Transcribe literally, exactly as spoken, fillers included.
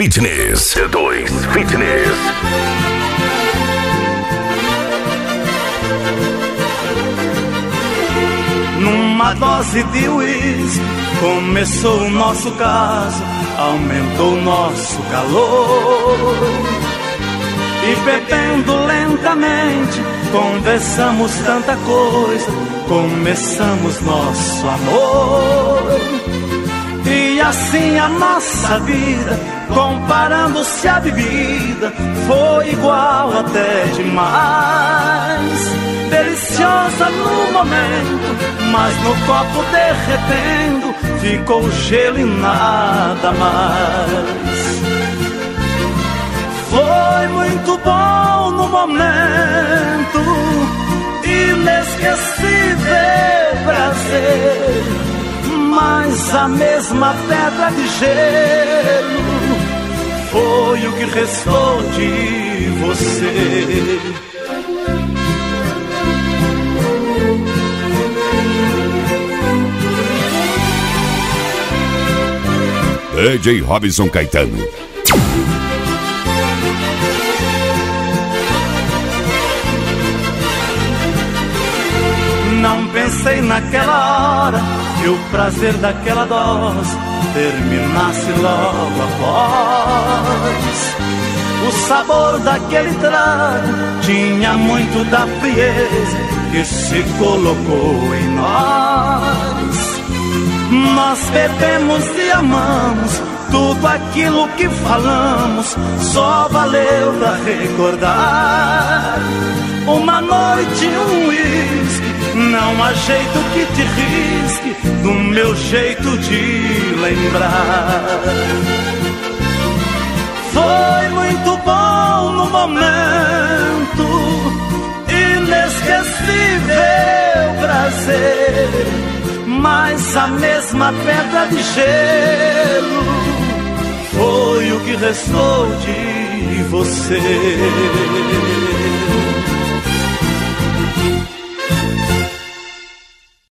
Fitness. C dois Fitness. Numa dose de uísque começou o nosso caso, aumentou o nosso calor. E bebendo lentamente, conversamos tanta coisa, começamos nosso amor. E assim a nossa vida, comparando-se à bebida, foi igual até demais. Deliciosa no momento, mas no copo derretendo, ficou gelo e nada mais. Foi muito bom no momento, inesquecível prazer, mas a mesma pedra de gelo foi o que restou de você. D J Robson Caetano. Não pensei naquela hora que o prazer daquela dose terminasse logo após. O sabor daquele trago tinha muito da frieza que se colocou em nós. Nós bebemos e amamos, tudo aquilo que falamos só valeu pra recordar. Uma noite, um uísque, não há jeito que te risque do meu jeito de lembrar. Foi muito bom no momento, inesquecível prazer, mas a mesma pedra de gelo foi o que restou de você.